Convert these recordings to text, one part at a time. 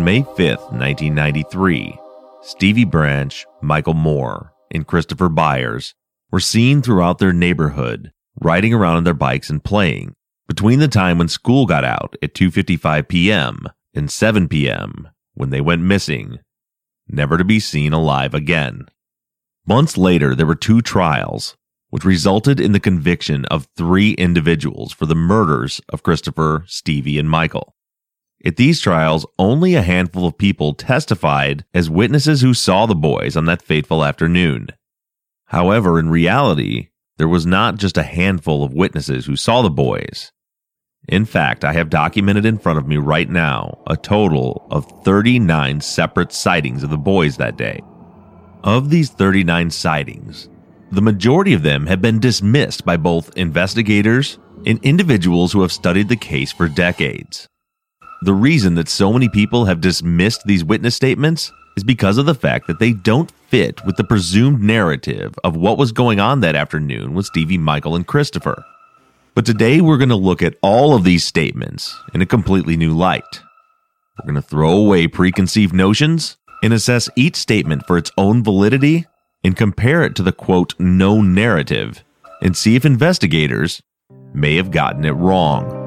May 5th, 1993, Stevie Branch, Michael Moore, and Christopher Byers were seen throughout their neighborhood, riding around on their bikes and playing, between the time when school got out at 2:55 p.m. and 7 p.m. when they went missing, never to be seen alive again. Months later, there were 2 trials, which resulted in the conviction of 3 individuals for the murders of Christopher, Stevie, and Michael. At these trials, only a handful of people testified as witnesses who saw the boys on that fateful afternoon. However, in reality, there was not just a handful of witnesses who saw the boys. In fact, I have documented in front of me right now a total of 39 separate sightings of the boys that day. Of these 39 sightings, the majority of them have been dismissed by both investigators and individuals who have studied the case for decades. The reason that so many people have dismissed these witness statements is because of the fact that they don't fit with the presumed narrative of what was going on that afternoon with Stevie, Michael, and Christopher. But today we're going to look at all of these statements in a completely new light. We're going to throw away preconceived notions and assess each statement for its own validity and compare it to the quote known narrative and see if investigators may have gotten it wrong.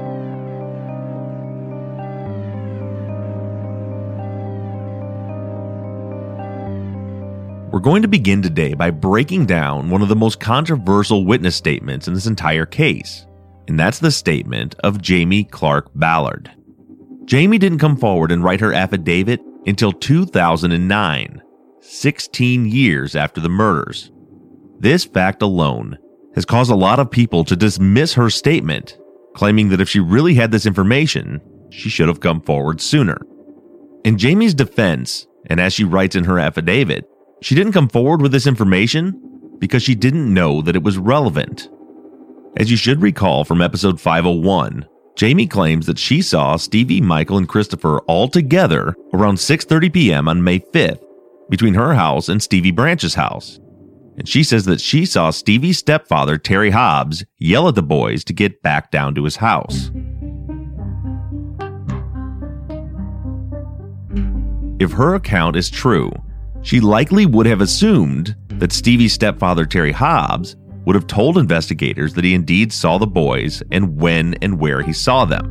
We're going to begin today by breaking down one of the most controversial witness statements in this entire case, and that's the statement of Jamie Clark Ballard. Jamie didn't come forward and write her affidavit until 2009, 16 years after the murders. This fact alone has caused a lot of people to dismiss her statement, claiming that if she really had this information, she should have come forward sooner. In Jamie's defense, and as she writes in her affidavit, she didn't come forward with this information because she didn't know that it was relevant. As you should recall from episode 501, Jamie claims that she saw Stevie, Michael, and Christopher all together around 6:30 p.m. on May 5th, between her house and Stevie Branch's house. And she says that she saw Stevie's stepfather, Terry Hobbs, yell at the boys to get back down to his house. If her account is true, she likely would have assumed that Stevie's stepfather, Terry Hobbs, would have told investigators that he indeed saw the boys and when and where he saw them.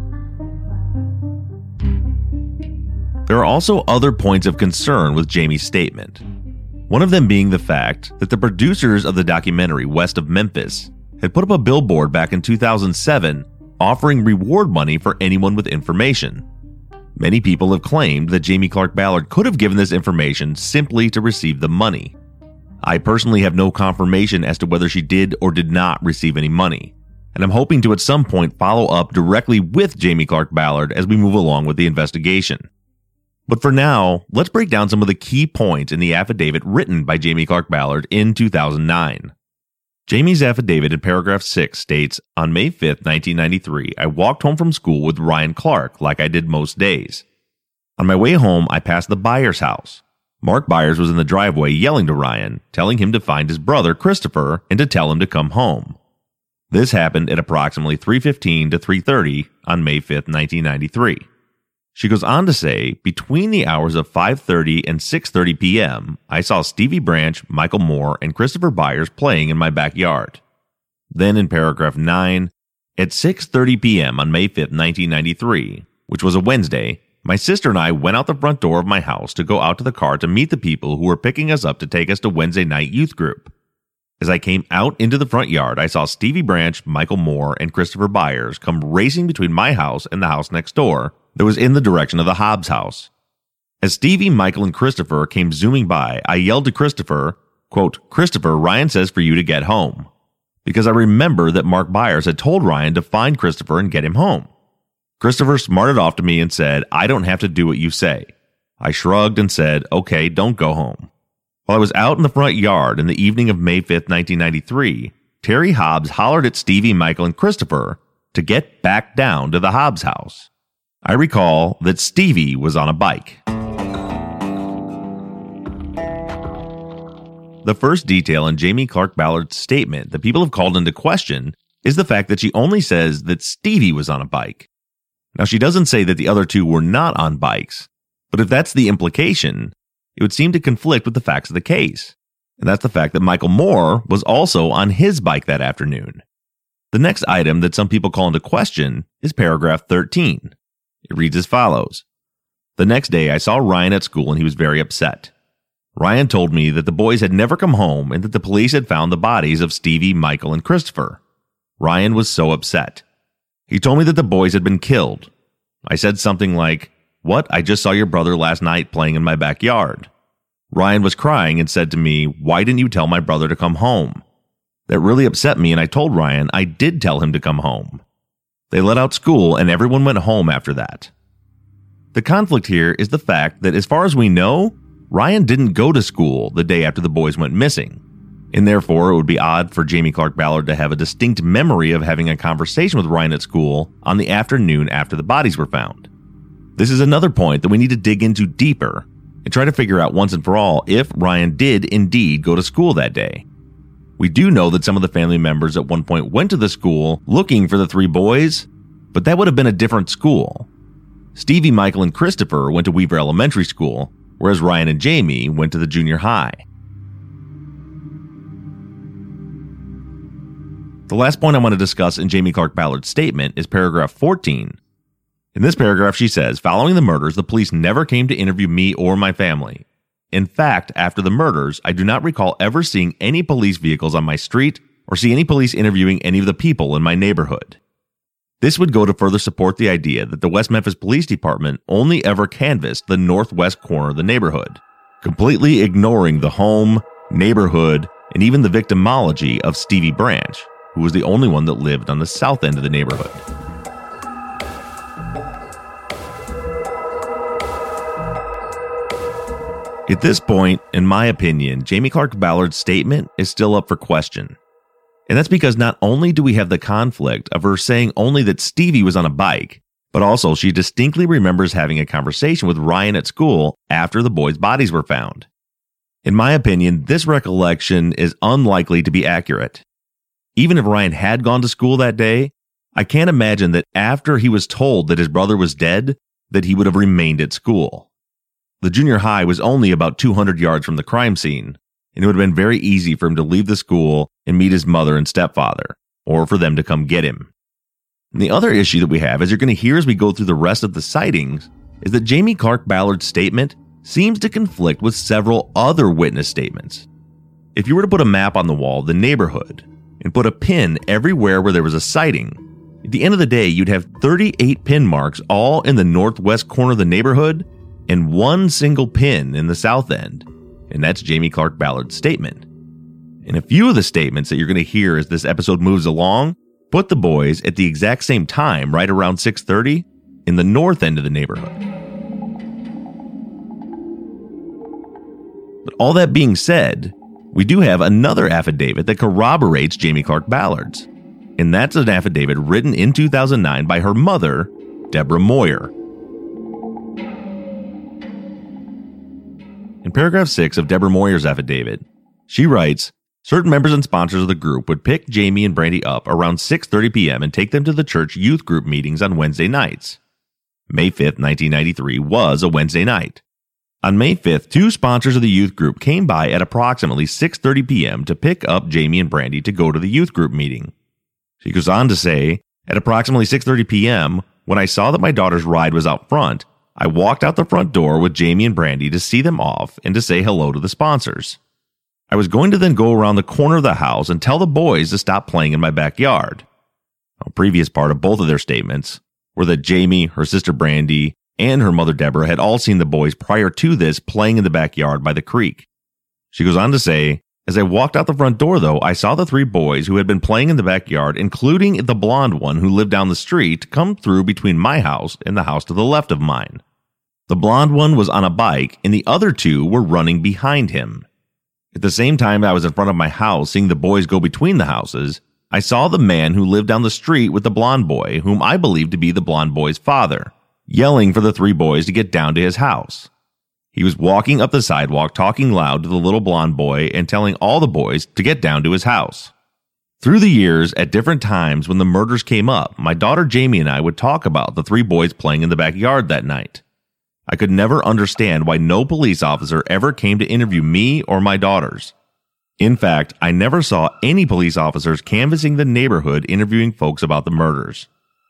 There are also other points of concern with Jamie's statement. One of them being the fact that the producers of the documentary West of Memphis had put up a billboard back in 2007 offering reward money for anyone with information. Many people have claimed that Jamie Clark Ballard could have given this information simply to receive the money. I personally have no confirmation as to whether she did or did not receive any money, and I'm hoping to at some point follow up directly with Jamie Clark Ballard as we move along with the investigation. But for now, let's break down some of the key points in the affidavit written by Jamie Clark Ballard in 2009. Jamie's affidavit in paragraph 6 states, "On May 5th, 1993, I walked home from school with Ryan Clark like I did most days. On my way home, I passed the Byers house. Mark Byers was in the driveway yelling to Ryan, telling him to find his brother, Christopher, and to tell him to come home. This happened at approximately 3:15 to 3:30 on May 5th, 1993. She goes on to say, between the hours of 5:30 and 6:30 p.m., I saw Stevie Branch, Michael Moore, and Christopher Byers playing in my backyard. Then in paragraph 9, at 6:30 p.m. on May 5th, 1993, which was a Wednesday, my sister and I went out the front door of my house to go out to the car to meet the people who were picking us up to take us to Wednesday night youth group. As I came out into the front yard, I saw Stevie Branch, Michael Moore, and Christopher Byers come racing between my house and the house next door that was in the direction of the Hobbs house. As Stevie, Michael, and Christopher came zooming by, I yelled to Christopher, quote, 'Christopher, Ryan says for you to get home,' because I remember that Mark Byers had told Ryan to find Christopher and get him home. Christopher smarted off to me and said, 'I don't have to do what you say.' I shrugged and said, 'Okay, don't go home.' While I was out in the front yard in the evening of May 5th, 1993, Terry Hobbs hollered at Stevie, Michael, and Christopher to get back down to the Hobbs house. I recall that Stevie was on a bike." The first detail in Jamie Clark Ballard's statement that people have called into question is the fact that she only says that Stevie was on a bike. Now, she doesn't say that the other two were not on bikes, But if that's the implication, it would seem to conflict with the facts of the case. And that's the fact that Michael Moore was also on his bike that afternoon. The next item that some people call into question is paragraph 13. It reads as follows. The next day I saw Ryan at school and he was very upset. Ryan told me that the boys had never come home and that the police had found the bodies of Stevie, Michael, and Christopher. Ryan was so upset. He told me that the boys had been killed. I said something like, "What? I just saw your brother last night playing in my backyard." Ryan was crying and said to me, "Why didn't you tell my brother to come home?" That really upset me, and I told Ryan I did tell him to come home. They let out school and everyone went home after that. The conflict here is the fact that as far as we know, Ryan didn't go to school the day after the boys went missing, and therefore it would be odd for Jamie Clark Ballard to have a distinct memory of having a conversation with Ryan at school on the afternoon after the bodies were found. This is another point that we need to dig into deeper and try to figure out once and for all if Ryan did indeed go to school that day. We do know that some of the family members at one point went to the school looking for the three boys, but that would have been a different school. Stevie, Michael, and Christopher went to Weaver Elementary School, whereas Ryan and Jamie went to the junior high. The last point I want to discuss in Jamie Clark Ballard's statement is paragraph 14. In this paragraph, she says, "Following the murders, the police never came to interview me or my family. In fact, after the murders, I do not recall ever seeing any police vehicles on my street or see any police interviewing any of the people in my neighborhood." This would go to further support the idea that the West Memphis Police Department only ever canvassed the northwest corner of the neighborhood, completely ignoring the home, neighborhood, and even the victimology of Stevie Branch, who was the only one that lived on the south end of the neighborhood. At this point, in my opinion, Jamie Clark Ballard's statement is still up for question. And that's because not only do we have the conflict of her saying only that Stevie was on a bike, but also she distinctly remembers having a conversation with Ryan at school after the boys' bodies were found. In my opinion, this recollection is unlikely to be accurate. Even if Ryan had gone to school that day, I can't imagine that after he was told that his brother was dead, that he would have remained at school. The junior high was only about 200 yards from the crime scene, and it would have been very easy for him to leave the school and meet his mother and stepfather, or for them to come get him. And the other issue that we have, as you're going to hear as we go through the rest of the sightings, is that Jamie Clark Ballard's statement seems to conflict with several other witness statements. If you were to put a map on the wall of the neighborhood and put a pin everywhere where there was a sighting, at the end of the day, you'd have 38 pin marks all in the northwest corner of the neighborhood and one single pin in the south end. And that's Jamie Clark Ballard's statement. And a few of the statements that you're going to hear as this episode moves along put the boys at the exact same time, right around 6:30, in the north end of the neighborhood. But all that being said, we do have another affidavit that corroborates Jamie Clark Ballard's. And that's an affidavit written in 2009 by her mother, Deborah Moyer. In paragraph 6 of Deborah Moyer's affidavit, she writes, "Certain members and sponsors of the group would pick Jamie and Brandy up around 6:30 p.m. and take them to the church youth group meetings on Wednesday nights. May 5th, 1993 was a Wednesday night. On May 5th, two sponsors of the youth group came by at approximately 6:30 p.m. to pick up Jamie and Brandy to go to the youth group meeting." She goes on to say, "At approximately 6:30 p.m., when I saw that my daughter's ride was out front, I walked out the front door with Jamie and Brandy to see them off and to say hello to the sponsors. I was going to then go around the corner of the house and tell the boys to stop playing in my backyard." A previous part of both of their statements were that Jamie, her sister Brandy, and her mother Deborah had all seen the boys prior to this playing in the backyard by the creek. She goes on to say, "As I walked out the front door, though, I saw the three boys who had been playing in the backyard, including the blonde one who lived down the street, come through between my house and the house to the left of mine. The blonde one was on a bike, and the other two were running behind him. At the same time I was in front of my house seeing the boys go between the houses, I saw the man who lived down the street with the blonde boy, whom I believed to be the blonde boy's father, yelling for the three boys to get down to his house. He was walking up the sidewalk talking loud to the little blonde boy and telling all the boys to get down to his house. Through the years, at different times when the murders came up, my daughter Jamie and I would talk about the three boys playing in the backyard that night. I could never understand why no police officer ever came to interview me or my daughters. In fact, I never saw any police officers canvassing the neighborhood interviewing folks about the murders.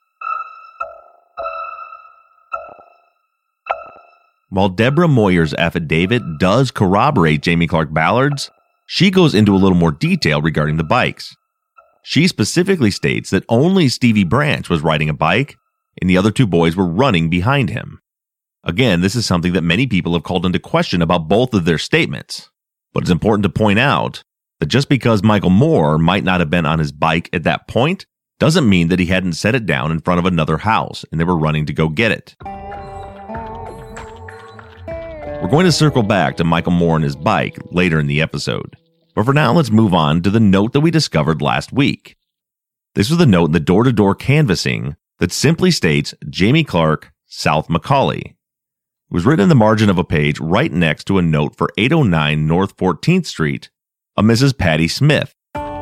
While Deborah Moyer's affidavit does corroborate Jamie Clark Ballard's, she goes into a little more detail regarding the bikes. She specifically states that only Stevie Branch was riding a bike and the other two boys were running behind him. Again, this is something that many people have called into question about both of their statements. But it's important to point out that just because Michael Moore might not have been on his bike at that point doesn't mean that he hadn't set it down in front of another house and they were running to go get it. We're going to circle back to Michael Moore and his bike later in the episode. But for now, let's move on to the note that we discovered last week. This was the note in the door-to-door canvassing that simply states Jamie Clark, South Macaulay. It was written in the margin of a page right next to a note for 809 North 14th Street, a Mrs. Patty Smith.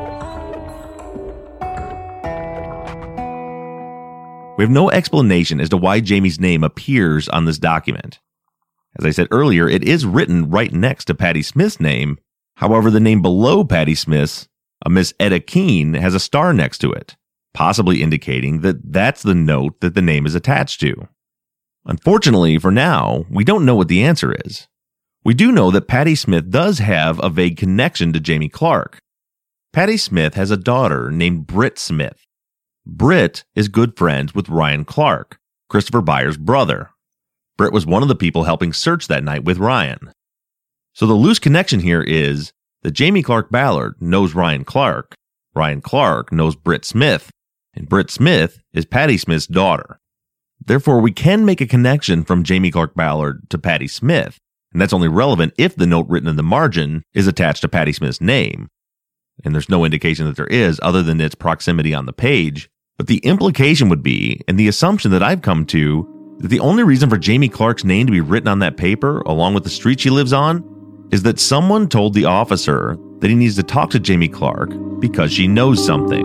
We have no explanation as to why Jamie's name appears on this document. As I said earlier, it is written right next to Patty Smith's name. However, the name below Patty Smith's, a Miss Etta Keene, has a star next to it, possibly indicating that that's the note that the name is attached to. Unfortunately, for now, we don't know what the answer is. We do know that Patty Smith does have a vague connection to Jamie Clark. Patty Smith has a daughter named Britt Smith. Britt is good friends with Ryan Clark, Christopher Byers' brother. Britt was one of the people helping search that night with Ryan. So the loose connection here is that Jamie Clark Ballard knows Ryan Clark knows Britt Smith, and Britt Smith is Patty Smith's daughter. Therefore, we can make a connection from Jamie Clark Ballard to Patty Smith, and that's only relevant if the note written in the margin is attached to Patty Smith's name. And there's no indication that there is other than its proximity on the page, but the implication would be, and the assumption that I've come to, that the only reason for Jamie Clark's name to be written on that paper, along with the street she lives on, is that someone told the officer that he needs to talk to Jamie Clark because she knows something.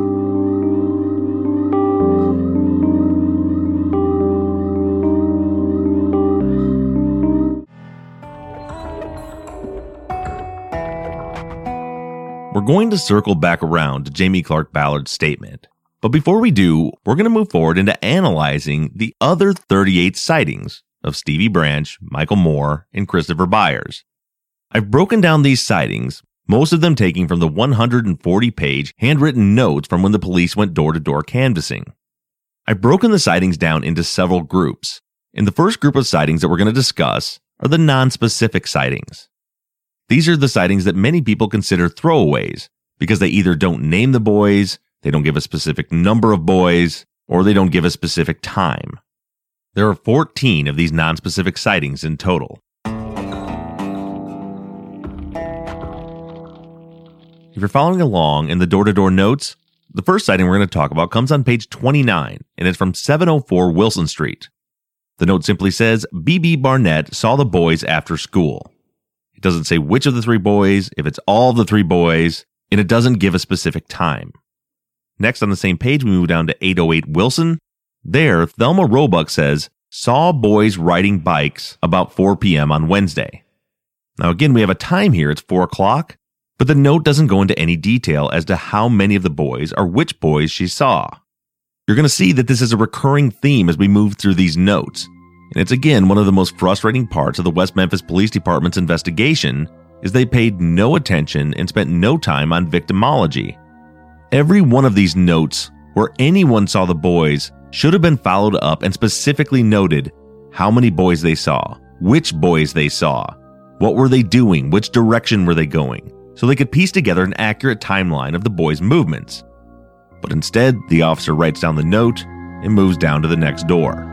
We're going to circle back around to Jamie Clark Ballard's statement. But before we do, we're going to move forward into analyzing the other 38 sightings of Stevie Branch, Michael Moore, and Christopher Byers. I've broken down these sightings, most of them taking from the 140-page handwritten notes from when the police went door-to-door canvassing. I've broken the sightings down into several groups, and the first group of sightings that we're going to discuss are the non-specific sightings. These are the sightings that many people consider throwaways because they either don't name the boys, they don't give a specific number of boys, or they don't give a specific time. There are 14 of these non-specific sightings in total. If you're following along in the door-to-door notes, the first sighting we're going to talk about comes on page 29, and it's from 704 Wilson Street. The note simply says, B.B. Barnett saw the boys after school. It doesn't say which of the three boys, if it's all the three boys, and it doesn't give a specific time. Next on the same page, we move down to 808 Wilson. There, Thelma Roebuck says, saw boys riding bikes about 4 p.m. on Wednesday. Now again, we have a time here, it's 4 o'clock, but the note doesn't go into any detail as to how many of the boys or which boys she saw. You're going to see that this is a recurring theme as we move through these notes. And it's again one of the most frustrating parts of the West Memphis Police Department's investigation is they paid no attention and spent no time on victimology. Every one of these notes where anyone saw the boys should have been followed up and specifically noted how many boys they saw, which boys they saw, what were they doing, which direction were they going, so they could piece together an accurate timeline of the boys' movements. But instead, the officer writes down the note and moves down to the next door.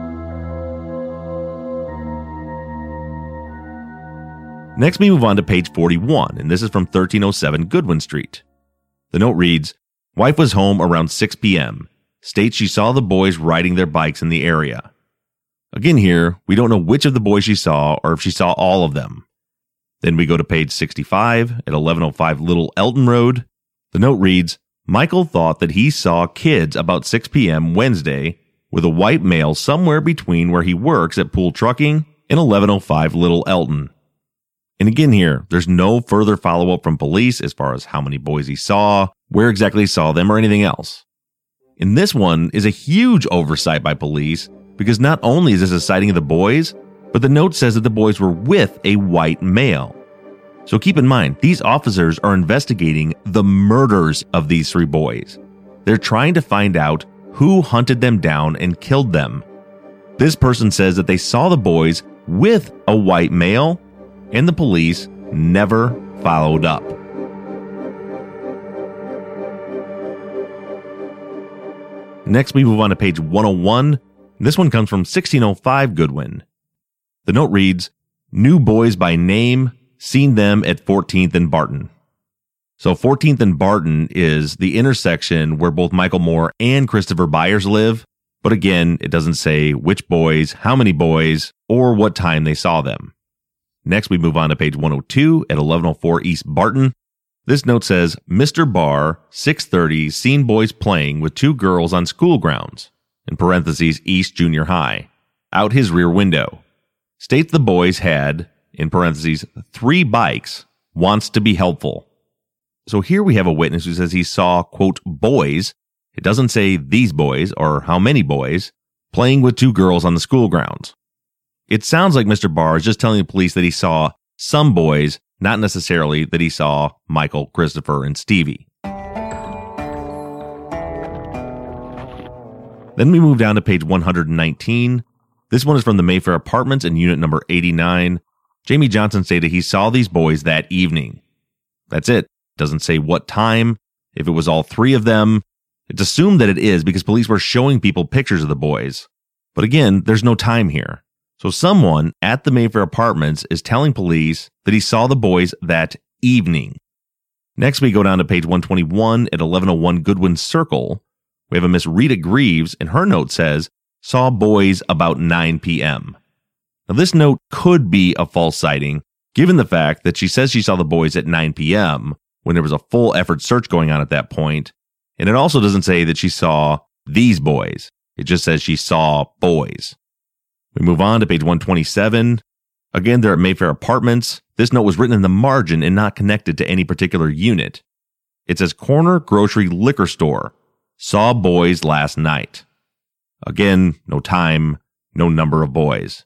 Next, we move on to page 41, and this is from 1307 Goodwin Street. The note reads, wife was home around 6 p.m., states she saw the boys riding their bikes in the area. Again here, we don't know which of the boys she saw or if she saw all of them. Then we go to page 65 at 1105 Little Elton Road. The note reads, Michael thought that he saw kids about 6 p.m. Wednesday with a white male somewhere between where he works at Pool Trucking and 1105 Little Elton. And again here, there's no further follow-up from police as far as how many boys he saw, where exactly he saw them, or anything else. And this one is a huge oversight by police because not only is this a sighting of the boys, but the note says that the boys were with a white male. So keep in mind, these officers are investigating the murders of these 3 boys. They're trying to find out who hunted them down and killed them. This person says that they saw the boys with a white male, and the police never followed up. Next, we move on to page 101. This one comes from 1605 Goodwin. The note reads, "New boys by name, seen them at 14th and Barton." So 14th and Barton is the intersection where both Michael Moore and Christopher Byers live. But again, it doesn't say which boys, how many boys, or what time they saw them. Next, we move on to page 102 at 1104 East Barton. This note says, "Mr. Barr, 6:30, seen boys playing with 2 girls on school grounds, in parentheses, East Junior High, out his rear window. States the boys had, in parentheses, 3 bikes, wants to be helpful." So here we have a witness who says he saw, quote, boys. It doesn't say these boys or how many boys playing with 2 girls on the school grounds. It sounds like Mr. Barr is just telling the police that he saw some boys, not necessarily that he saw Michael, Christopher, and Stevie. Then we move down to page 119. This one is from the Mayfair Apartments in unit number 89. Jamie Johnson stated he saw these boys that evening. That's it. Doesn't say what time, if it was all 3 of them. It's assumed that it is because police were showing people pictures of the boys. But again, there's no time here. So someone at the Mayfair Apartments is telling police that he saw the boys that evening. Next, we go down to page 121 at 1101 Goodwin Circle. We have a Miss Rita Greaves, and her note says, saw boys about 9 p.m. Now, this note could be a false sighting, given the fact that she says she saw the boys at 9 p.m. when there was a full effort search going on at that point. And it also doesn't say that she saw these boys. It just says she saw boys. We move on to page 127. Again, they're at Mayfair Apartments. This note was written in the margin and not connected to any particular unit. It says corner grocery liquor store. Saw boys last night. Again, no time, no number of boys.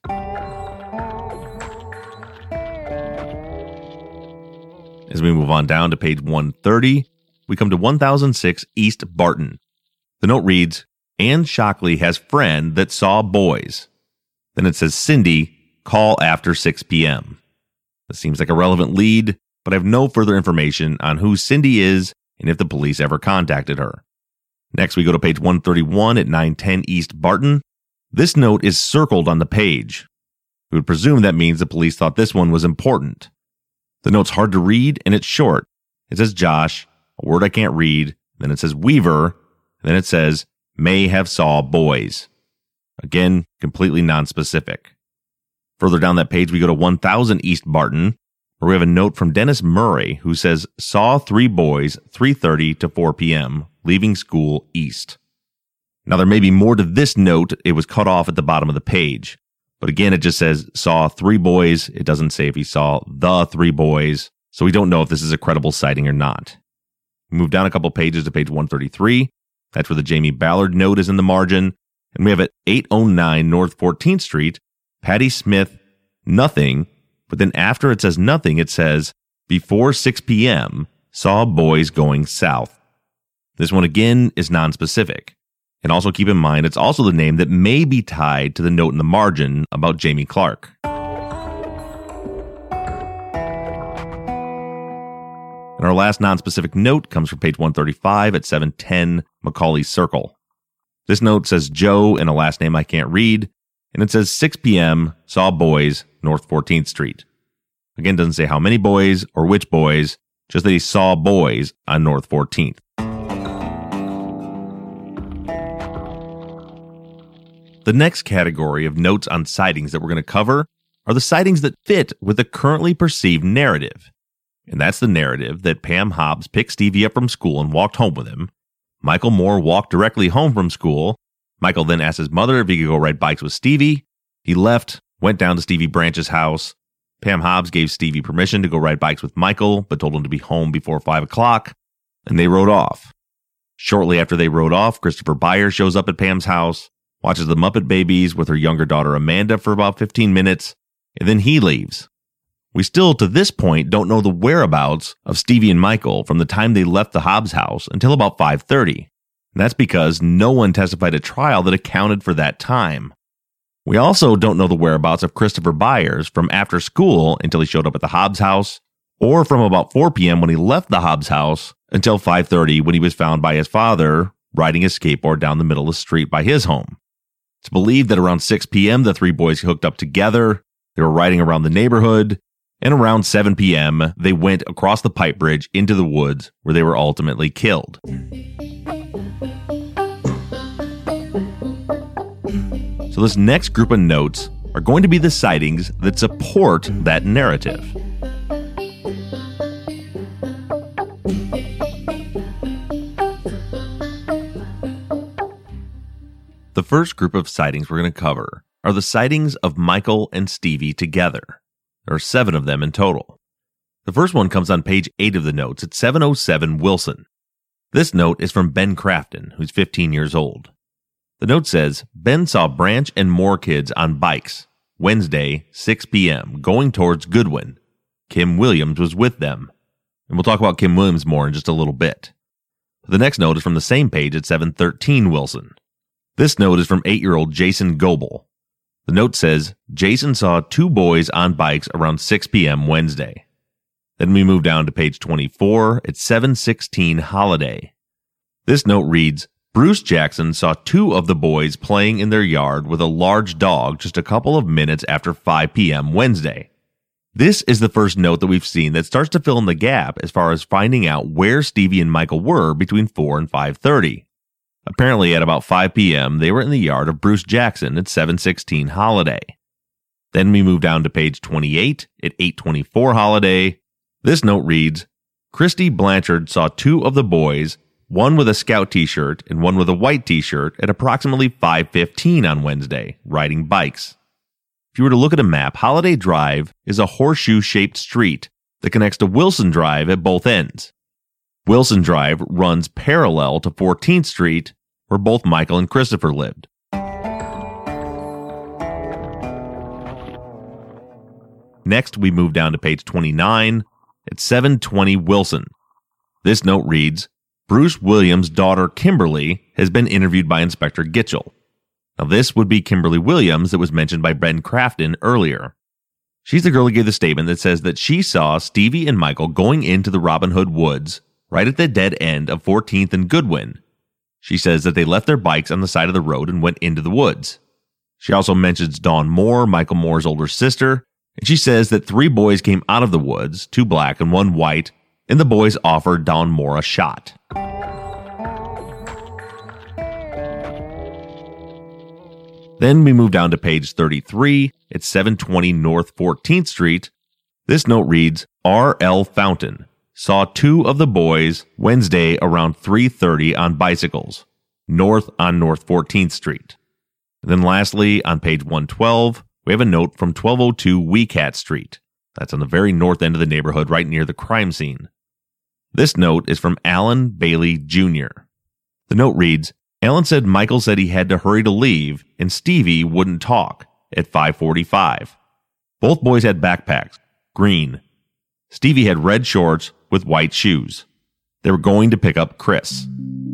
As we move on down to page 130, we come to 1006 East Barton. The note reads, Ann Shockley has friend that saw boys. Then it says, Cindy, call after 6 p.m. This seems like a relevant lead, but I have no further information on who Cindy is and if the police ever contacted her. Next, we go to page 131 at 910 East Barton. This note is circled on the page. We would presume that means the police thought this one was important. The note's hard to read, and it's short. It says Josh, a word I can't read. Then it says Weaver. And then it says, may have saw boys. Again, completely nonspecific. Further down that page, we go to 1000 East Barton, where we have a note from Dennis Murray, who says, saw 3 boys, 3:30 to 4 p.m., leaving school east. Now, there may be more to this note. It was cut off at the bottom of the page. But again, it just says, saw 3 boys. It doesn't say if he saw the 3 boys. So we don't know if this is a credible sighting or not. We move down a couple pages to page 133. That's where the Jamie Ballard note is in the margin. And we have at 809 North 14th Street, Patty Smith, nothing. But then after it says nothing, it says, before 6 p.m., saw boys going south. This one again is nonspecific. And also keep in mind, it's also the name that may be tied to the note in the margin about Jamie Clark. And our last nonspecific note comes from page 135 at 710 Macaulay Circle. This note says Joe and a last name I can't read, and it says 6 p.m., saw boys, North 14th Street. Again, doesn't say how many boys or which boys, just that he saw boys on North 14th. The next category of notes on sightings that we're going to cover are the sightings that fit with the currently perceived narrative. And that's the narrative that Pam Hobbs picked Stevie up from school and walked home with him. Michael Moore walked directly home from school. Michael then asked his mother if he could go ride bikes with Stevie. He left, went down to Stevie Branch's house. Pam Hobbs gave Stevie permission to go ride bikes with Michael, but told him to be home before 5 o'clock, and they rode off. Shortly after they rode off, Christopher Byers shows up at Pam's house, watches the Muppet Babies with her younger daughter Amanda for about 15 minutes, and then he leaves. We still, to this point, don't know the whereabouts of Stevie and Michael from the time they left the Hobbs house until about 5:30. And that's because no one testified at trial that accounted for that time. We also don't know the whereabouts of Christopher Byers from after school until he showed up at the Hobbs house, or from about 4 p.m. when he left the Hobbs house until 5:30 when he was found by his father riding his skateboard down the middle of the street by his home. It's believed that around 6 p.m. the three boys hooked up together. They were riding around the neighborhood, and around 7 p.m. they went across the pipe bridge into the woods where they were ultimately killed. So this next group of notes are going to be the sightings that support that narrative. The first group of sightings we're going to cover are the sightings of Michael and Stevie together. There are 7 of them in total. The first one comes on page 8 of the notes at 707 Wilson. This note is from Ben Crafton, who's 15 years old. The note says, Ben saw Branch and Moore kids on bikes, Wednesday, 6 p.m., going towards Goodwin. Kim Williams was with them. And we'll talk about Kim Williams more in just a little bit. The next note is from the same page at 713 Wilson. This note is from 8-year-old Jason Goebel. The note says, Jason saw 2 boys on bikes around 6 p.m. Wednesday. Then we move down to page 24 at 716 Holiday. This note reads, Bruce Jackson saw 2 of the boys playing in their yard with a large dog just a couple of minutes after 5 p.m. Wednesday. This is the first note that we've seen that starts to fill in the gap as far as finding out where Stevie and Michael were between 4 and 5:30. Apparently, at about 5 p.m., they were in the yard of Bruce Jackson at 716 Holiday. Then we move down to page 28 at 824 Holiday. This note reads, Christy Blanchard saw 2 of the boys, one with a Scout t-shirt and one with a white t-shirt, at approximately 5:15 on Wednesday, riding bikes. If you were to look at a map, Holiday Drive is a horseshoe-shaped street that connects to Wilson Drive at both ends. Wilson Drive runs parallel to 14th Street, where both Michael and Christopher lived. Next, we move down to page 29 at 720 Wilson. This note reads, Bruce Williams' daughter Kimberly has been interviewed by Inspector Gitchell. Now, this would be Kimberly Williams that was mentioned by Ben Crafton earlier. She's the girl who gave the statement that says that she saw Stevie and Michael going into the Robin Hood Woods right at the dead end of 14th and Goodwin. She says that they left their bikes on the side of the road and went into the woods. She also mentions Dawn Moore, Michael Moore's older sister, and she says that 3 boys came out of the woods, 2 black and 1 white, and the boys offered Dawn Moore a shot. Then we move down to page 33 at 720 North 14th Street. This note reads, R.L. Fountain saw 2 of the boys Wednesday around 3:30 on bicycles, north on North 14th Street. And then lastly, on page 112, we have a note from 1202 Weecat Street. That's on the very north end of the neighborhood, right near the crime scene. This note is from Alan Bailey Jr. The note reads, Alan said Michael said he had to hurry to leave, and Stevie wouldn't talk at 5:45. Both boys had backpacks, green. Stevie had red shorts with white shoes. They were going to pick up Chris.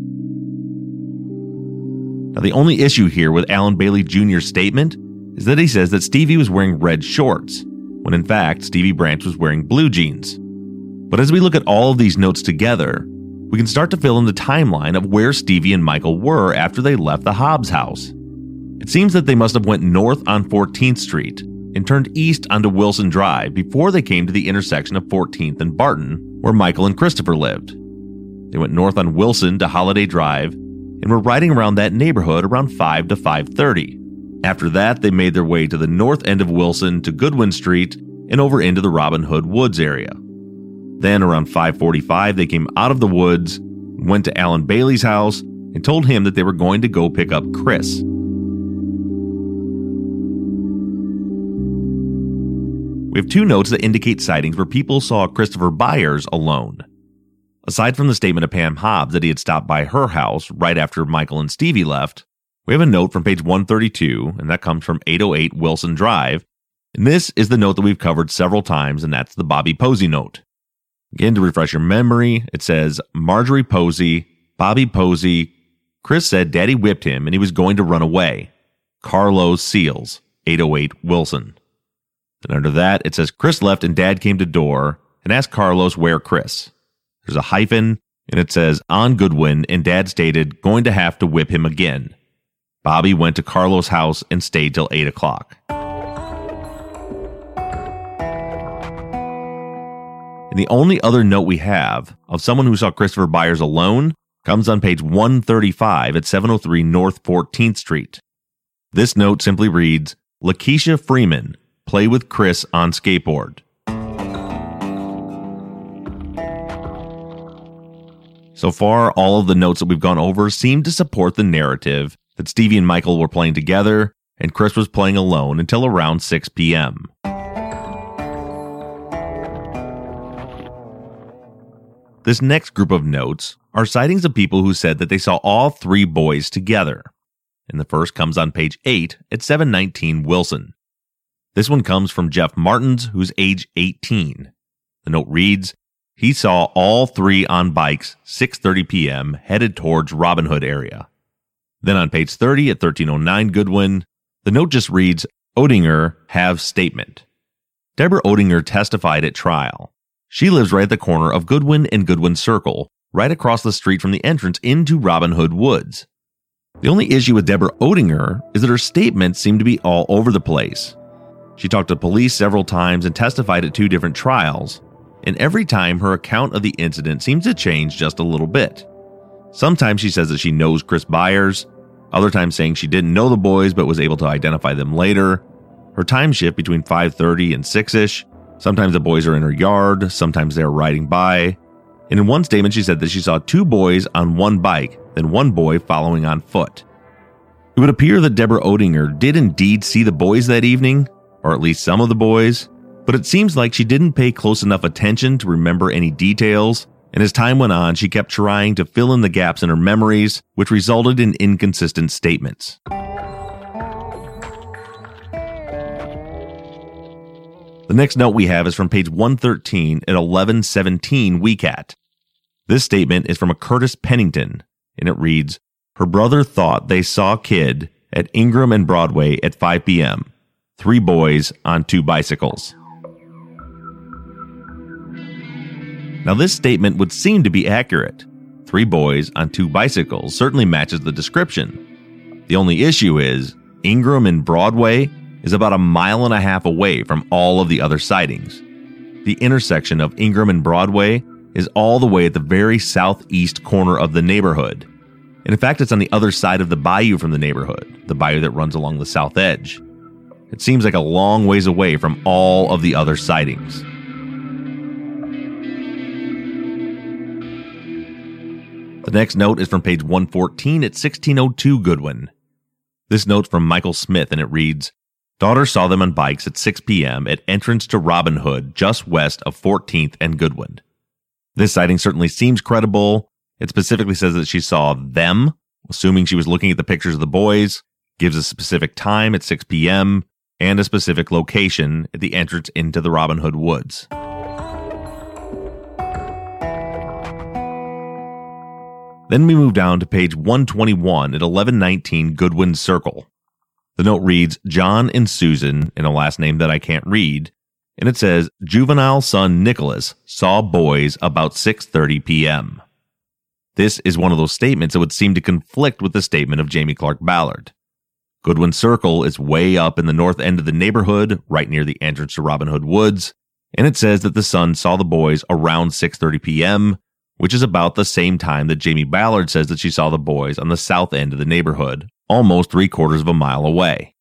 Now, the only issue here with Alan Bailey Jr.'s statement is that he says that Stevie was wearing red shorts, when in fact Stevie Branch was wearing blue jeans. But as we look at all of these notes together, we can start to fill in the timeline of where Stevie and Michael were after they left the Hobbs house. It seems that they must have went north on 14th Street and turned east onto Wilson Drive before they came to the intersection of 14th and Barton, where Michael and Christopher lived. They went north on Wilson to Holiday Drive and were riding around that neighborhood around 5 to 5:30. After that, they made their way to the north end of Wilson to Goodwin Street and over into the Robin Hood Woods area. Then around 5:45, they came out of the woods, went to Alan Bailey's house, and told him that they were going to go pick up Chris. we have 2 notes that indicate sightings where people saw Christopher Byers alone. Aside from the statement of Pam Hobbs that he had stopped by her house right after Michael and Stevie left, we have a note from page 132, and that comes from 808 Wilson Drive. And this is the note that we've covered several times, and that's the Bobby Posey note. Again, to refresh your memory, it says, Marjorie Posey, Bobby Posey. Chris said Daddy whipped him and he was going to run away. Carlos Seals, 808 Wilson. And under that, it says Chris left and Dad came to door and asked Carlos where Chris. There's a hyphen, and it says on Goodwin, and Dad stated going to have to whip him again. Bobby went to Carlos' house and stayed till 8 o'clock. And the only other note we have of someone who saw Christopher Byers alone comes on page 135 at 703 North 14th Street. This note simply reads, Lakeisha Freeman, play with Chris on skateboard. So far, all of the notes that we've gone over seem to support the narrative that Stevie and Michael were playing together and Chris was playing alone until around 6 p.m. This next group of notes are sightings of people who said that they saw all 3 boys together. And the first comes on page 8 at 719 Wilson. This one comes from Jeff Martins, who's age 18. The note reads, he saw all 3 on bikes 6:30 p.m. headed towards Robin Hood area. Then on page 30 at 1309 Goodwin, the note just reads, Odinger have statement. Deborah Odinger testified at trial. She lives right at the corner of Goodwin and Goodwin Circle, right across the street from the entrance into Robin Hood Woods. The only issue with Deborah Odinger is that her statements seem to be all over the place. She talked to police several times and testified at 2 different trials, and every time her account of the incident seems to change just a little bit. Sometimes she says that she knows Chris Byers, other times saying she didn't know the boys but was able to identify them later. Her time shift between 5:30 and 6-ish. Sometimes the boys are in her yard, sometimes they're riding by. And in one statement she said that she saw 2 boys on 1 bike, then 1 boy following on foot. It would appear that Deborah Odinger did indeed see the boys that evening, or at least some of the boys, but it seems like she didn't pay close enough attention to remember any details, and as time went on, she kept trying to fill in the gaps in her memories, which resulted in inconsistent statements. The next note we have is from page 113 at 1117 WeCat. This statement is from a Curtis Pennington, and it reads, her brother thought they saw Kid at Ingram and Broadway at 5 p.m. 3 boys on 2 bicycles. Now this statement would seem to be accurate. 3 boys on 2 bicycles certainly matches the description. The only issue is, Ingram and Broadway is about 1.5 miles away from all of the other sightings. The intersection of Ingram and Broadway is all the way at the very southeast corner of the neighborhood. And in fact, it's on the other side of the bayou from the neighborhood, the bayou that runs along the south edge. It seems like a long ways away from all of the other sightings. The next note is from page 114 at 1602 Goodwin. This note's from Michael Smith, and it reads, daughter saw them on bikes at 6 p.m. at entrance to Robin Hood, just west of 14th and Goodwin. This sighting certainly seems credible. It specifically says that she saw them, assuming she was looking at the pictures of the boys, gives a specific time at 6 p.m., and a specific location at the entrance into the Robin Hood Woods. Then we move down to page 121 at 1119 Goodwin Circle. The note reads, John and Susan, in a last name that I can't read, and it says, juvenile son Nicholas saw boys about 6:30 p.m. This is one of those statements that would seem to conflict with the statement of Jamie Clark Ballard. Goodwin Circle is way up in the north end of the neighborhood, right near the entrance to Robin Hood Woods, and it says that the son saw the boys around 6:30 p.m., which is about the same time that Jamie Ballard says that she saw the boys on the south end of the neighborhood, almost 3/4 of a mile away.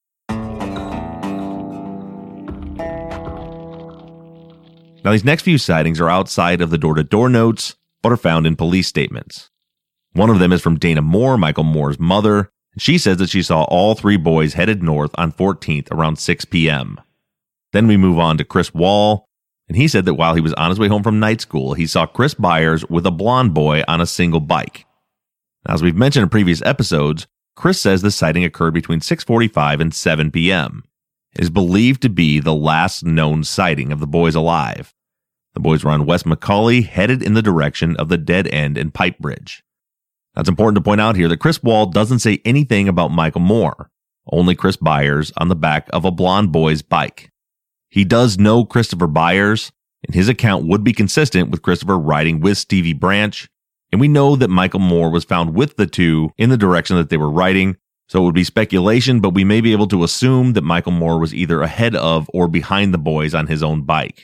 Now, these next few sightings are outside of the door-to-door notes, but are found in police statements. One of them is from Dana Moore, Michael Moore's mother, and she says that she saw all 3 boys headed north on 14th around 6 p.m. Then we move on to Chris Wall, and he said that while he was on his way home from night school, he saw Chris Byers with a blonde boy on a single bike. Now, as we've mentioned in previous episodes, Chris says the sighting occurred between 6:45 and 7 p.m. It is believed to be the last known sighting of the boys alive. The boys were on West Macaulay, headed in the direction of the dead end and pipe bridge. Now, it's important to point out here that Chris Wall doesn't say anything about Michael Moore, only Chris Byers on the back of a blonde boy's bike. He does know Christopher Byers, and his account would be consistent with Christopher riding with Stevie Branch, and we know that Michael Moore was found with the two in the direction that they were riding, so it would be speculation, but we may be able to assume that Michael Moore was either ahead of or behind the boys on his own bike.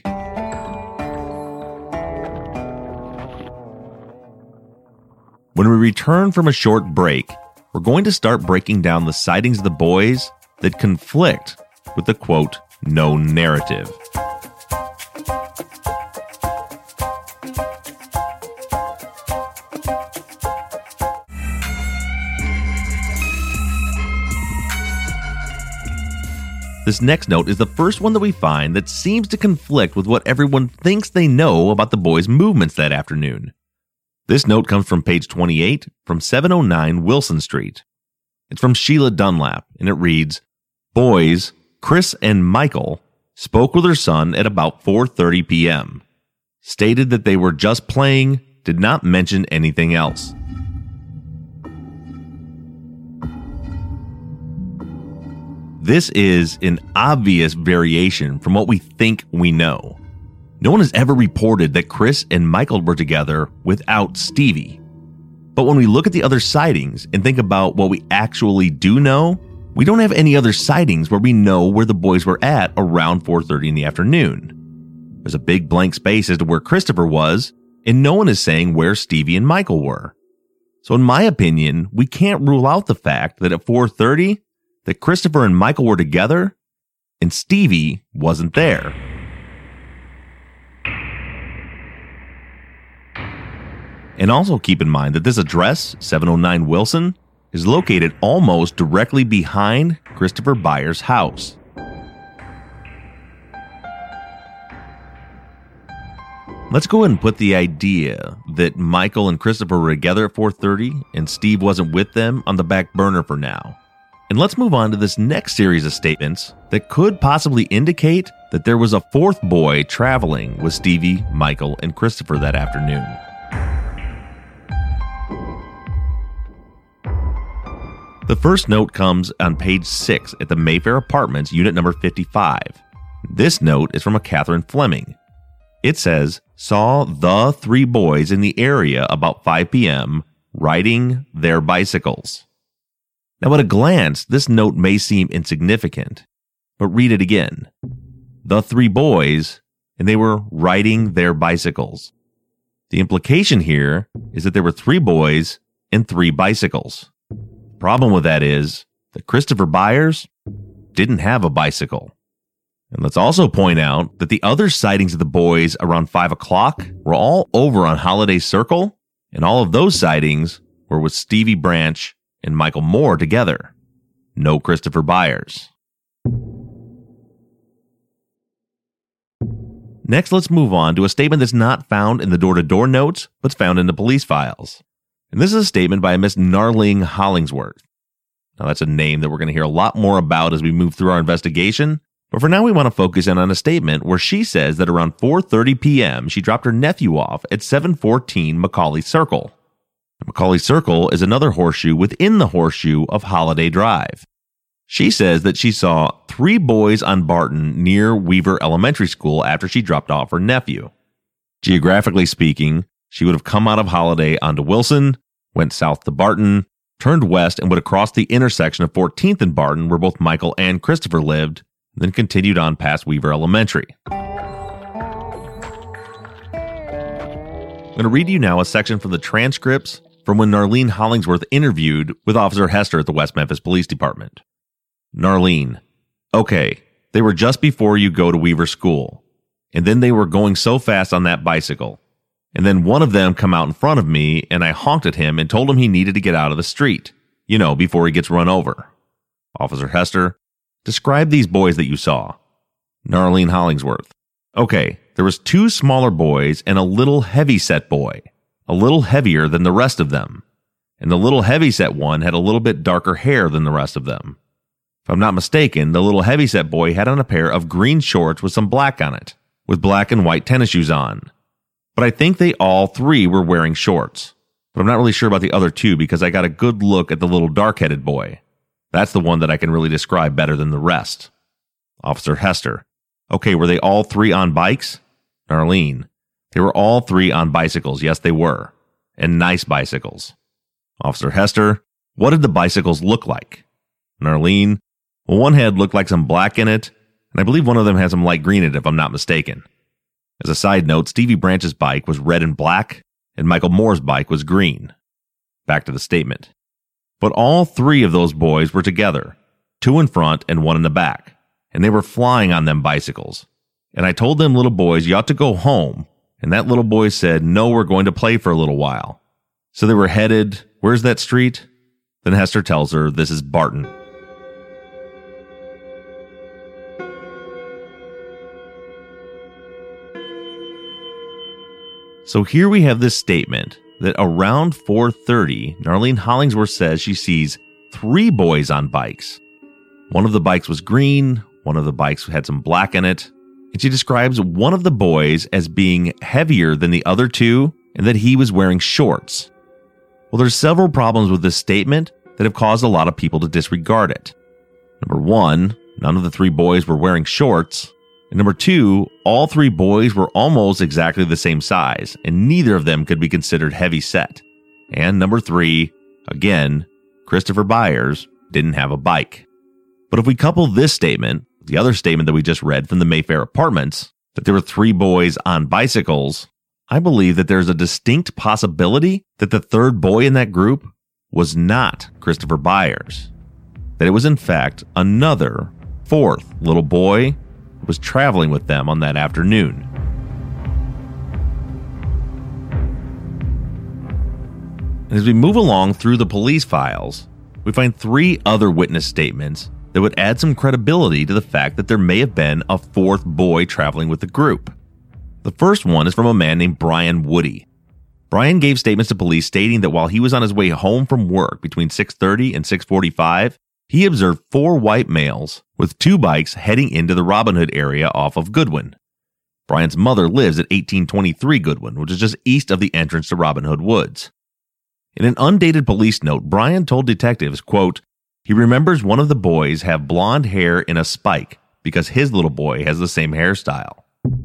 When we return from a short break, we're going to start breaking down the sightings of the boys that conflict with the quote, known narrative. This next note is the first one that we find that seems to conflict with what everyone thinks they know about the boys' movements that afternoon. This note comes from page 28 from 709 Wilson Street. It's from Sheila Dunlap, and it reads, "Boys, Chris and Michael, spoke with her son at about 4:30 p.m. Stated that they were just playing, did not mention anything else." This is an obvious variation from what we think we know. No one has ever reported that Chris and Michael were together without Stevie. But when we look at the other sightings and think about what we actually do know, we don't have any other sightings where we know where the boys were at around 4:30 in the afternoon. There's a big blank space as to where Christopher was, and no one is saying where Stevie and Michael were. So in my opinion, we can't rule out the fact that at 4:30, that Christopher and Michael were together, and Stevie wasn't there. And also keep in mind that this address, 709 Wilson, is located almost directly behind Christopher Byers' house. Let's go ahead and put the idea that Michael and Christopher were together at 4:30 and Steve wasn't with them on the back burner for now. And let's move on to this next series of statements that could possibly indicate that there was a fourth boy traveling with Stevie, Michael, and Christopher that afternoon. The first note comes on page 6 at the Mayfair Apartments, unit number 55. This note is from a Catherine Fleming. It says, "Saw the 3 boys in the area about 5 p.m. riding their bicycles." Now, at a glance, this note may seem insignificant, but read it again. The 3 boys, and they were riding their bicycles. The implication here is that there were 3 boys and 3 bicycles. The problem with that is that Christopher Byers didn't have a bicycle. And let's also point out that the other sightings of the boys around 5 o'clock were all over on Holiday Circle, and all of those sightings were with Stevie Branch and Michael Moore together. No Christopher Byers. Next, let's move on to a statement that's not found in the door-to-door notes, but's found in the police files. And this is a statement by Miss Narling Hollingsworth. Now, that's a name that we're going to hear a lot more about as we move through our investigation, but for now we want to focus in on a statement where she says that around 4:30 p.m. she dropped her nephew off at 714 Macaulay Circle. Macaulay Circle is another horseshoe within the horseshoe of Holiday Drive. She says that she saw 3 boys on Barton near Weaver Elementary School after she dropped off her nephew. Geographically speaking, she would have come out of Holiday onto Wilson, went south to Barton, turned west and would have crossed the intersection of 14th and Barton where both Michael and Christopher lived, and then continued on past Weaver Elementary. I'm going to read you now a section from the transcripts from when Narlene Hollingsworth interviewed with Officer Hester at the West Memphis Police Department. Narlene: "Okay, they were just before you go to Weaver School, and then they were going so fast on that bicycle, and then one of them come out in front of me, and I honked at him and told him he needed to get out of the street, before he gets run over." Officer Hester: "Describe these boys that you saw." Narlene Hollingsworth. Okay, there was 2 smaller boys and a little heavy-set boy, a little heavier than the rest of them. And the little heavy-set one had a little bit darker hair than the rest of them. If I'm not mistaken, the little heavy-set boy had on a pair of green shorts with some black on it, with black and white tennis shoes on. But I think they all 3 were wearing shorts. But I'm not really sure about the other 2 because I got a good look at the little dark-headed boy. That's the one that I can really describe better than the rest. Officer Hester. Okay, were they all 3 on bikes? Narlene. They were all 3 on bicycles. Yes, they were. And nice bicycles. Officer Hester. What did the bicycles look like? Narlene. Well, one had looked like some black in it, and I believe one of them had some light green in it if I'm not mistaken. As a side note, Stevie Branch's bike was red and black, and Michael Moore's bike was green. Back to the statement. But all 3 of those boys were together, 2 in front and 1 in the back, and they were flying on them bicycles. And I told them little boys, you ought to go home, and that little boy said, no, we're going to play for a little while. So they were headed, where's that street? Then Hester tells her this is Barton. So here we have this statement that around 4:30, Narlene Hollingsworth says she sees 3 boys on bikes. One of the bikes was green, one of the bikes had some black in it, and she describes one of the boys as being heavier than the other 2 and that he was wearing shorts. Well, there's several problems with this statement that have caused a lot of people to disregard it. Number 1, none of the 3 boys were wearing shorts. And number 2, all 3 boys were almost exactly the same size, and neither of them could be considered heavy set. And number 3, again, Christopher Byers didn't have a bike. But if we couple this statement, the other statement that we just read from the Mayfair Apartments, that there were 3 boys on bicycles, I believe that there's a distinct possibility that the 3rd boy in that group was not Christopher Byers. That it was in fact another 4th little boy was traveling with them on that afternoon. And as we move along through the police files, we find 3 other witness statements that would add some credibility to the fact that there may have been a 4th boy traveling with the group. The first one is from a man named Brian Woody. Brian gave statements to police stating that while he was on his way home from work between 6:30 and 6:45, he observed 4 white males with 2 bikes heading into the Robin Hood area off of Goodwin. Brian's mother lives at 1823 Goodwin, which is just east of the entrance to Robin Hood Woods. In an undated police note, Brian told detectives, quote, he remembers one of the boys have blonde hair in a spike because his little boy has the same hairstyle.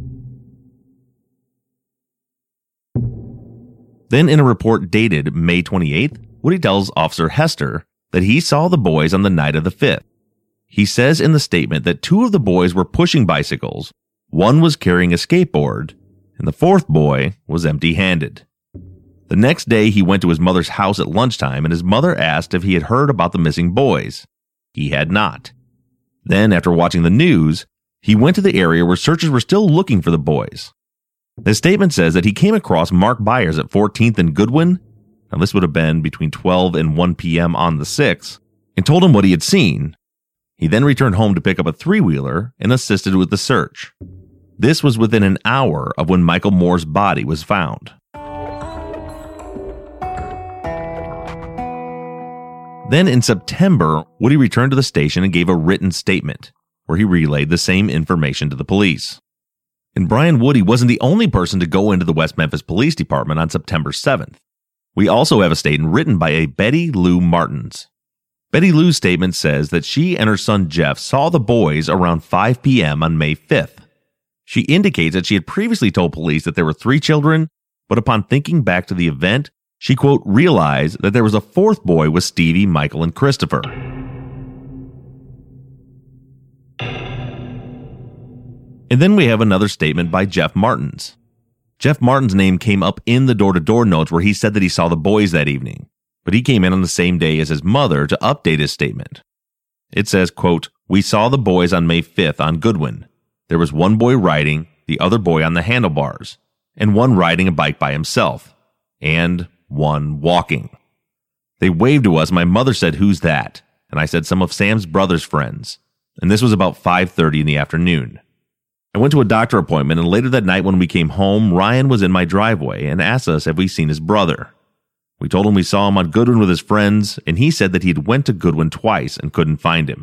Then in a report dated May 28th, Woody tells Officer Hester that he saw the boys on the night of the 5th. He says in the statement that 2 of the boys were pushing bicycles, 1 was carrying a skateboard, and the 4th boy was empty-handed. The next day, he went to his mother's house at lunchtime, and his mother asked if he had heard about the missing boys. He had not. Then, after watching the news, he went to the area where searchers were still looking for the boys. The statement says that he came across Mark Byers at 14th and Goodwin, now this would have been between 12 and 1 p.m. on the 6th, and told him what he had seen. He then returned home to pick up a 3-wheeler and assisted with the search. This was within an hour of when Michael Moore's body was found. Then in September, Woody returned to the station and gave a written statement, where he relayed the same information to the police. And Brian Woody wasn't the only person to go into the West Memphis Police Department on September 7th. We also have a statement written by a Betty Lou Martins. Betty Lou's statement says that she and her son Jeff saw the boys around 5 p.m. on May 5th. She indicates that she had previously told police that there were 3 children, but upon thinking back to the event, she, quote, realized that there was a 4th boy with Stevie, Michael, and Christopher. And then we have another statement by Jeff Martins. Jeff Martin's name came up in the door-to-door notes where he said that he saw the boys that evening, but he came in on the same day as his mother to update his statement. It says, quote, we saw the boys on May 5th on Goodwin. There was 1 boy riding, the other boy on the handlebars, and 1 riding a bike by himself, and 1 walking. They waved to us. My mother said, who's that? And I said, some of Sam's brother's friends. And this was about 5:30 in the afternoon. I went to a doctor appointment, and later that night when we came home, Ryan was in my driveway and asked us if we seen his brother. We told him we saw him on Goodwin with his friends, and he said that he'd went to Goodwin twice and couldn't find him.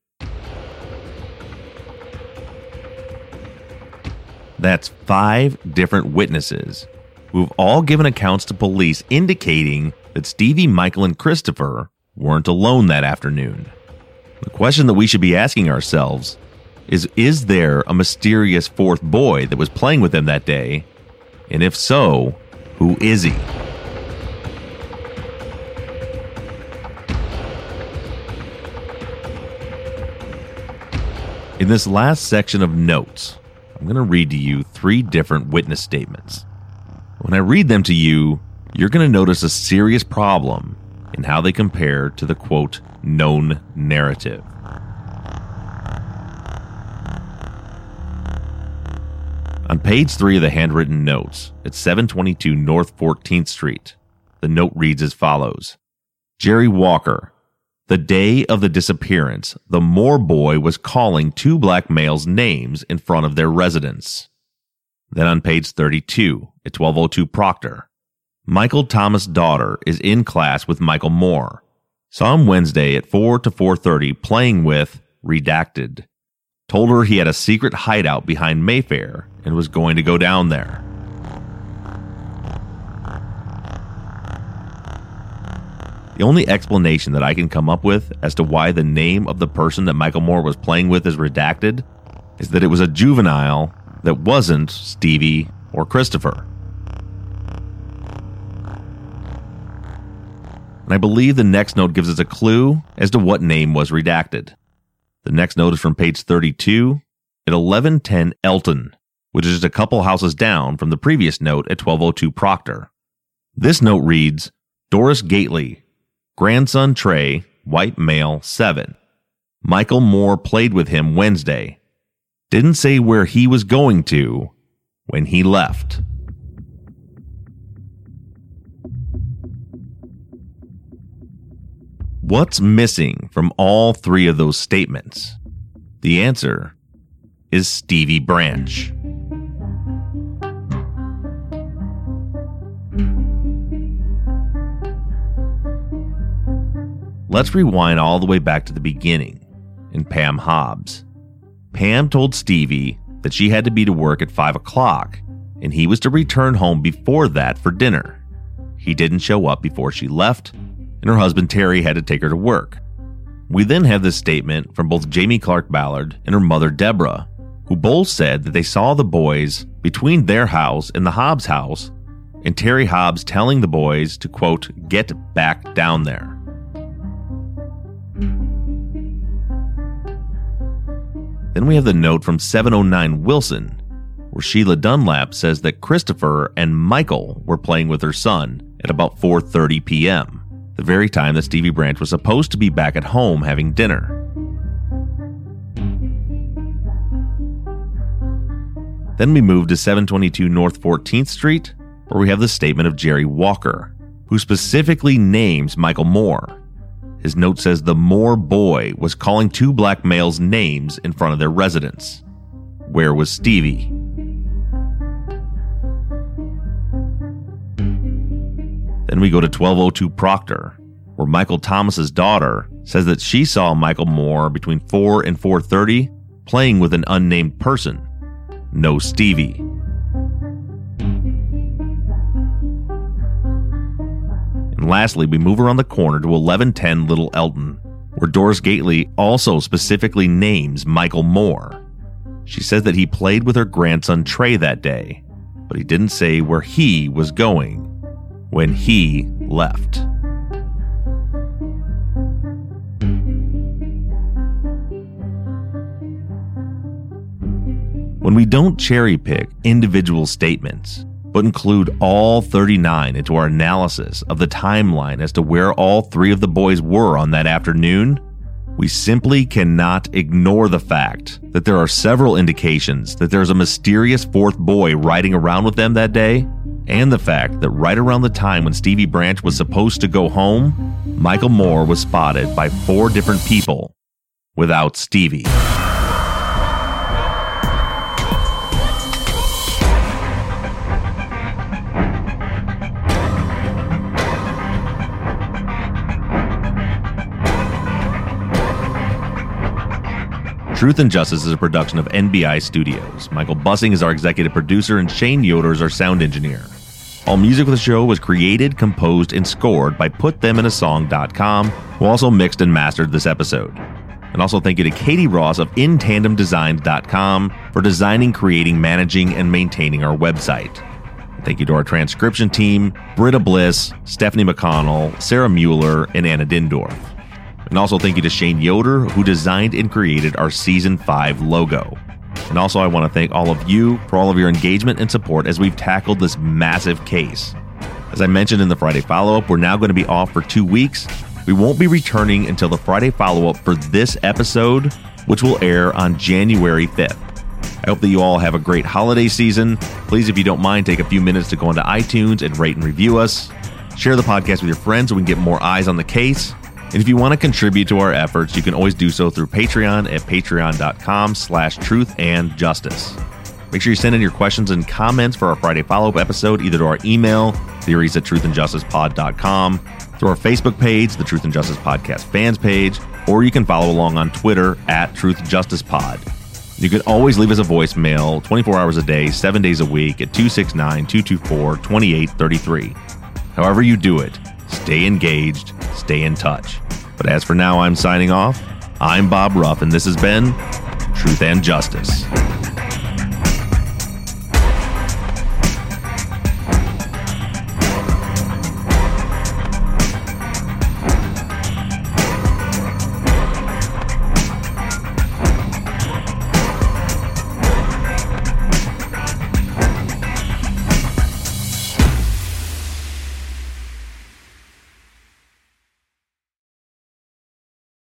That's 5 different witnesses who have all given accounts to police indicating that Stevie, Michael, and Christopher weren't alone that afternoon. The question that we should be asking ourselves is there a mysterious 4th boy that was playing with them that day? And if so, who is he? In this last section of notes, I'm going to read to you 3 different witness statements. When I read them to you, you're going to notice a serious problem in how they compare to the, quote, known narrative. On page 3 of the handwritten notes, at 722 North 14th Street, the note reads as follows. Jerry Walker. The day of the disappearance, the Moore boy was calling 2 black males' names in front of their residence. Then on page 32, at 1202 Proctor, Michael Thomas' daughter is in class with Michael Moore. Saw him Wednesday at 4 to 4:30 playing with Redacted. Told her he had a secret hideout behind Mayfair and was going to go down there. The only explanation that I can come up with as to why the name of the person that Michael Moore was playing with is redacted is that it was a juvenile that wasn't Stevie or Christopher. And I believe the next note gives us a clue as to what name was redacted. The next note is from page 32 at 1110 Elton, which is just a couple houses down from the previous note at 1202 Proctor. This note reads, Doris Gately, grandson Trey, white male, 7. Michael Moore played with him Wednesday. Didn't say where he was going to when he left. What's missing from all 3 of those statements? The answer is Stevie Branch. Let's rewind all the way back to the beginning in Pam Hobbs. Pam told Stevie that she had to be to work at 5 o'clock and he was to return home before that for dinner. He didn't show up before she left, and her husband Terry had to take her to work. We then have this statement from both Jamie Clark Ballard and her mother Deborah, who both said that they saw the boys between their house and the Hobbs house, and Terry Hobbs telling the boys to, quote, get back down there. Then we have the note from 709 Wilson, where Sheila Dunlap says that Christopher and Michael were playing with her son at about 4:30 p.m., the very time that Stevie Branch was supposed to be back at home having dinner. Then we move to 722 North 14th Street, where we have the statement of Jerry Walker, who specifically names Michael Moore. His note says the Moore boy was calling 2 black males' names in front of their residence. Where was Stevie? Then we go to 1202 Proctor, where Michael Thomas's daughter says that she saw Michael Moore between 4 and 4:30 playing with an unnamed person. No Stevie. And lastly, we move around the corner to 1110 Little Elton, where Doris Gately also specifically names Michael Moore. She says that he played with her grandson Trey that day, but he didn't say where he was going when he left. When we don't cherry pick individual statements, but include all 39 into our analysis of the timeline as to where all 3 of the boys were on that afternoon, we simply cannot ignore the fact that there are several indications that there's a mysterious 4th boy riding around with them that day, and the fact that right around the time when Stevie Branch was supposed to go home, Michael Moore was spotted by 4 different people without Stevie. Truth and Justice is a production of NBI Studios. Michael Bussing is our executive producer, and Shane Yoder is our sound engineer. All music for the show was created, composed, and scored by PutThemInASong.com, who also mixed and mastered this episode. And also thank you to Katie Ross of InTandemDesigns.com for designing, creating, managing, and maintaining our website. Thank you to our transcription team, Britta Bliss, Stephanie McConnell, Sarah Mueller, and Anna Dindorf. And also thank you to Shane Yoder, who designed and created our Season 5 logo. And also I want to thank all of you for all of your engagement and support as we've tackled this massive case. As I mentioned in the Friday follow-up, we're now going to be off for 2 weeks. We won't be returning until the Friday follow-up for this episode, which will air on January 5th. I hope that you all have a great holiday season. Please, if you don't mind, take a few minutes to go onto iTunes and rate and review us. Share the podcast with your friends so we can get more eyes on the case. And if you want to contribute to our efforts, you can always do so through Patreon at patreon.com/truthandjustice. Make sure you send in your questions and comments for our Friday follow-up episode, either to our email, theories@truthandjusticepod.com, through our Facebook page, the Truth and Justice Podcast fans page, or you can follow along on Twitter @TruthJusticePod. You can always leave us a voicemail 24 hours a day, 7 days a week at 269-224-2833. However you do it, stay engaged, stay in touch. But as for now, I'm signing off. I'm Bob Ruff, and this has been Truth and Justice.